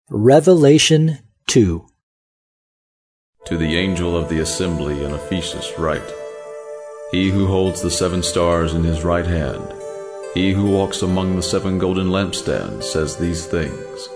Revelation 2. To the angel of the assembly in Ephesus write, He who holds the 7 stars in his right hand, he who walks among the 7 golden lampstands, says these things.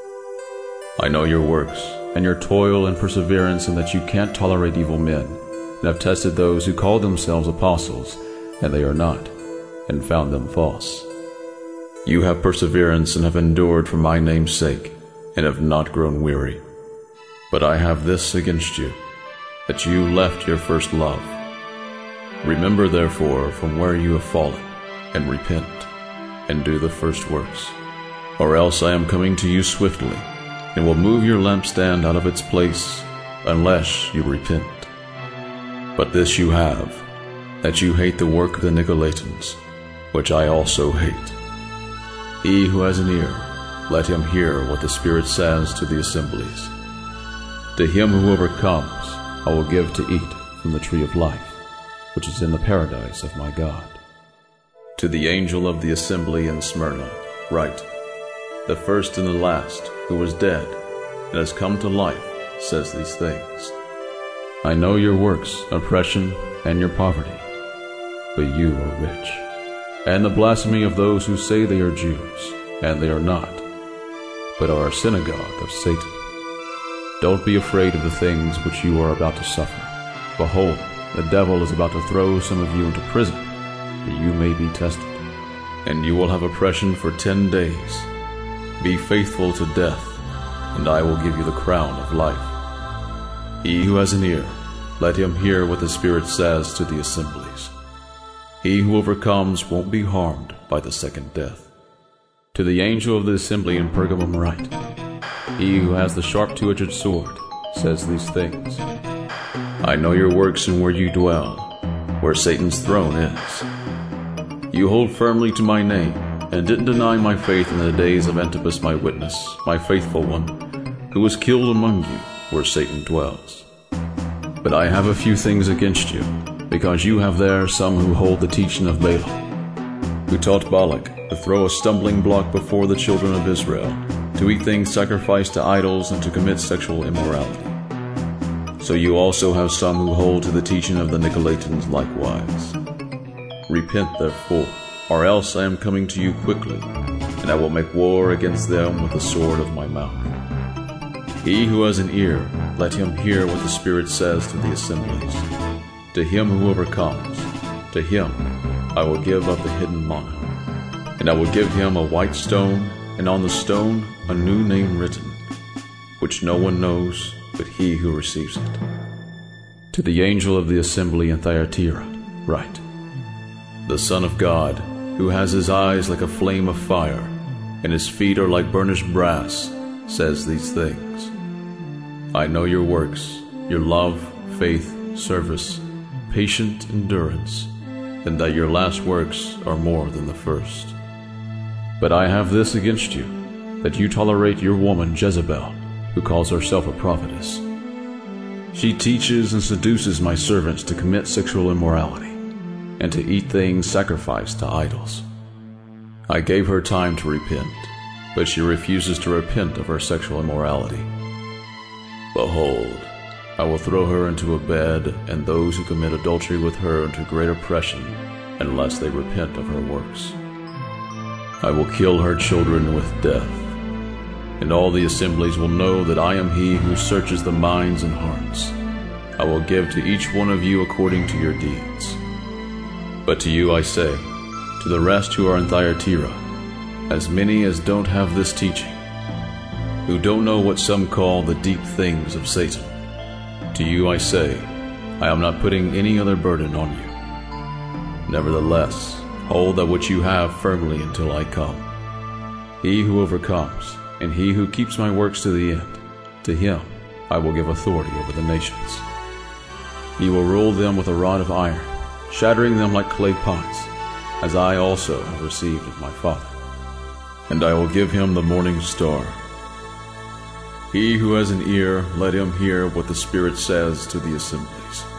I know your works, and your toil and perseverance, and that you can't tolerate evil men, and have tested those who call themselves apostles, and they are not, and found them false. You have perseverance and have endured for my name's sake, and have not grown weary. But I have this against you, that you left your first love. Remember therefore from where you have fallen, and repent, and do the first works. Or else I am coming to you swiftly, and will move your lampstand out of its place, unless you repent. But this you have, that you hate the work of the Nicolaitans, which I also hate. He who has an ear, let him hear what the Spirit says to the assemblies. To him who overcomes, I will give to eat from the tree of life, which is in the paradise of my God. To the angel of the assembly in Smyrna write, The first and the last, who was dead, and has come to life, says these things. I know your works, oppression, and your poverty, but you are rich, and the blasphemy of those who say they are Jews, and they are not, but are a synagogue of Satan. Don't be afraid of the things which you are about to suffer. Behold, the devil is about to throw some of you into prison, that you may be tested, and you will have oppression for 10 days. Be faithful to death, and I will give you the crown of life. He who has an ear, let him hear what the Spirit says to the assemblies. He who overcomes won't be harmed by the second death. To the angel of the assembly in Pergamum write, He who has the sharp 2-edged sword says these things. I know your works and where you dwell, where Satan's throne is. You hold firmly to my name, and didn't deny my faith in the days of Antipas my witness, my faithful one, who was killed among you, where Satan dwells. But I have a few things against you, because you have there some who hold the teaching of Balaam, who taught Balak to throw a stumbling block before the children of Israel, to eat things sacrificed to idols, and to commit sexual immorality. So you also have some who hold to the teaching of the Nicolaitans likewise. Repent therefore, or else I am coming to you quickly, and I will make war against them with the sword of my mouth. He who has an ear, let him hear what the Spirit says to the assemblies. To him who overcomes, to him I will give of the hidden manna. And I will give him a white stone, and on the stone a new name written, which no one knows but he who receives it. To the angel of the assembly in Thyatira write, The Son of God, who has his eyes like a flame of fire, and his feet are like burnished brass, says these things. I know your works, your love, faith, service, patient endurance, and that your last works are more than the first. But I have this against you, that you tolerate your woman Jezebel, who calls herself a prophetess. She teaches and seduces my servants to commit sexual immorality, and to eat things sacrificed to idols. I gave her time to repent, but she refuses to repent of her sexual immorality. Behold, I will throw her into a bed, and those who commit adultery with her into great oppression, unless they repent of her works. I will kill her children with death, and all the assemblies will know that I am he who searches the minds and hearts. I will give to each one of you according to your deeds. But to you I say, to the rest who are in Thyatira, as many as don't have this teaching, who don't know what some call the deep things of Satan, to you I say, I am not putting any other burden on you. Nevertheless, hold that which you have firmly until I come. He who overcomes, and he who keeps my works to the end, to him I will give authority over the nations. He will rule them with a rod of iron, shattering them like clay pots, as I also have received of my Father. And I will give him the morning star. He who has an ear, let him hear what the Spirit says to the assemblies.